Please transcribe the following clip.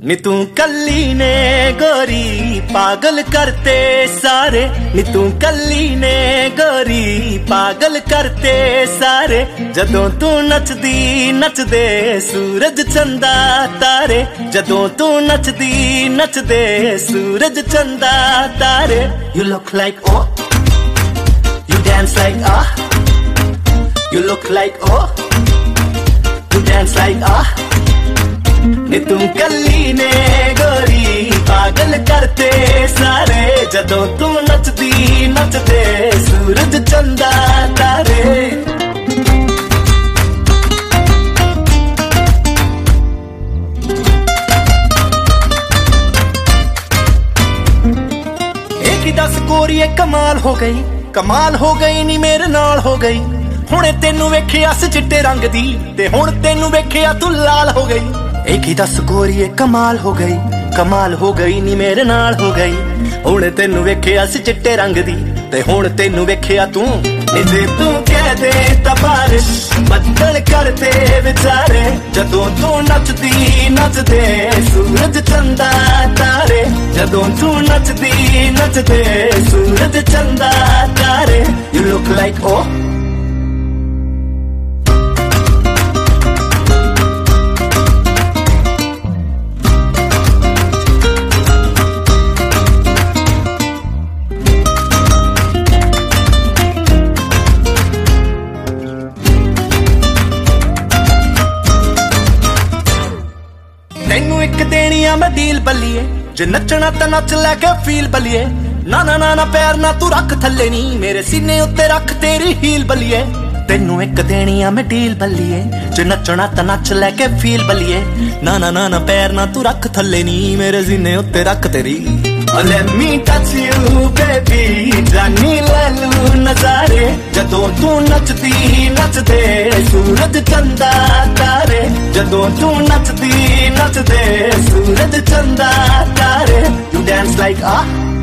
नी तू कल्ली ने गोरी पागल करते सारे, नी तू कल्ली ने गोरी पागल करते सारे। जदों तू नचदी नचदे सूरज चंदा तारे, जदों तू नचदी नचदे सूरज चंदा तारे। You look like oh, you dance like ah, you look like oh, you dance like ah। नी तू कल्ली ने गोरी पागल करते सारे, जदों तू नचदी नचदे सूरज चंदा तारे। एक ही दस गोरीए कमाल हो गई, कमाल हो गई नी मेरे नाल हो गई। हुणे तेनू वेखिया स चिट्टे रंग दी, ते हुण तेनू वेखिया तू लाल हो गई। एक ही दस गोरीए कमाल हो गई, कमाल हो गई नी मेरे नाल हो गई। हुण तेनू वेखिया स चिट्टे रंग दी, ते हुण तेनू वेखिया तू। जे तू कह दे तां बारिश बदल करते बेचारे, जदों तू नचदी नचदे सूरज चंदा तारे, जदों तू नचदी नचदे सूरज चंदा तारे। You look like oh, तेनू एक देनी आ मैं डील बल्लिए, जे नचना तां नच लैके फील बल्लिए। ना ना ना ना पैर ना तू रख थल्ले नी, मेरे सीने उत्ते रख तेरी हील बल्लिए। तेनू एक देनी आ मैं डील बल्लिए, जे नचना तां नच लैके फील बल्लिए। ना ना ना ना पैर ना तू रख थल्ले नी, मेरे सीने उत्ते रख तेरी। Let me touch you baby, जानी ले लू नजारे, जदों तू नचदी नचदे सूरज चंदा तारे, जदों तू नचदी नचदे सूरज चंदा तारे। You dance like ah,